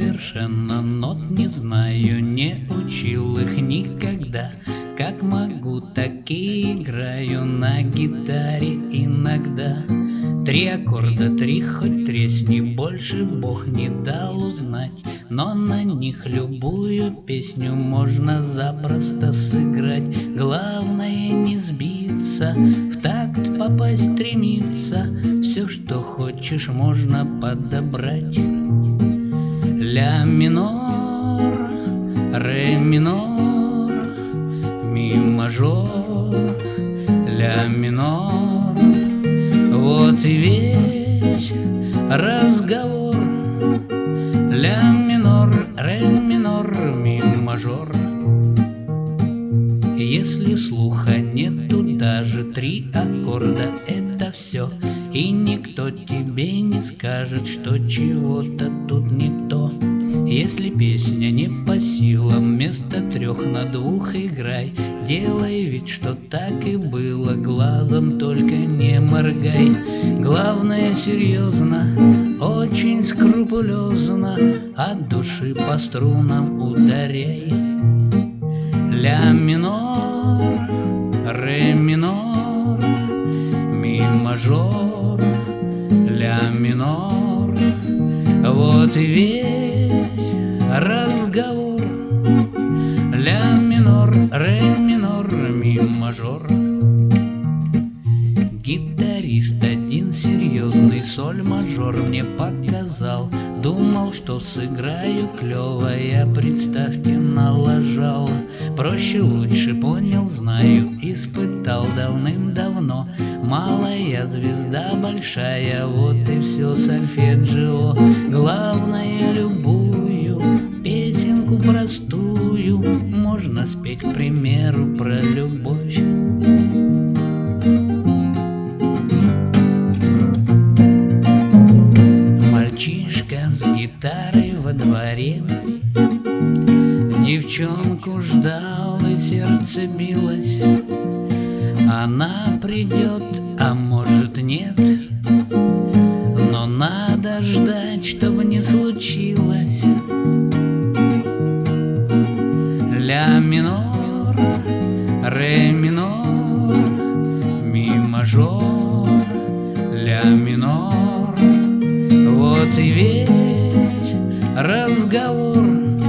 совершенно нот не знаю, не учил их никогда. Как могу, так и играю на гитаре иногда. 3 аккорда, 3 хоть тресни, больше Бог не дал узнать. Но на них любую песню можно запросто сыграть. Главное не сбиться, в такт попасть стремиться. Все, что хочешь, можно подобрать. Ля минор, ре минор, ми мажор, ля минор. Вот и весь разговор. Ля минор, ре минор, ми мажор. Если слуха нету, даже 3 аккорда — это все. И никто тебе не скажет, что чего-то тут не то. Если песня не по силам, вместо 3 на 2 играй. Делай вид, что так и было, глазом только не моргай. Главное серьезно, очень скрупулезно, от души по струнам ударяй. Ля минор, ре минор, ми мажор, ля минор. Вот и весь разговор. Ля минор, ре минор, ми мажор. Гитарист один серьезный соль мажор мне показал. Думал, что сыграю клёво, я, представьте, налажал. Проще, лучше, понял, знаю, испытал давным-давно. Малая звезда, большая, вот и все сольфеджио. Главное, любую песенку простую можно спеть, к примеру, про любовь. Мальчишка с гитарой во дворе девчонку ждал, и сердце билось. Она придет, а может нет, но надо ждать, чтобы не случилось. Ля минор, ре минор, ми мажор, ля минор. Вот и весь разговор.